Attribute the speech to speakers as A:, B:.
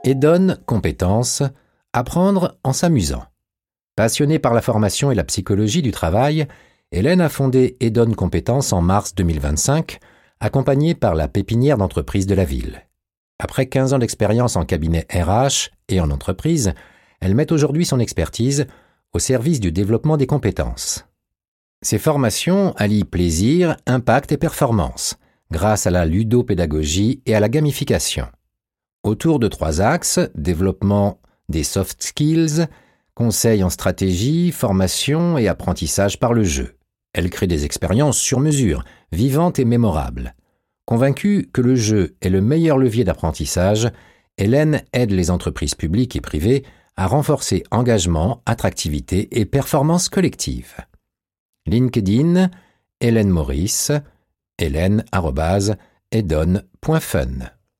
A: Edon Compétences, apprendre en s'amusant. Passionnée par la formation et la psychologie du travail, Hélène a fondé Edon Compétences en mars 2025, accompagnée par la pépinière d'entreprise de la ville. Après 15 ans d'expérience en cabinet RH et en entreprise, elle met aujourd'hui son expertise au service du développement des compétences. Ces formations allient plaisir, impact et performance, grâce à la ludopédagogie et à la gamification. Autour de 3 axes, développement des soft skills, conseils en stratégie, formation et apprentissage par le jeu. Elle crée des expériences sur mesure, vivantes et mémorables. Convaincue que le jeu est le meilleur levier d'apprentissage, Hélène aide les entreprises publiques et privées à renforcer engagement, attractivité et performance collective. LinkedIn, Hélène Maurice, hélène@edon.fun.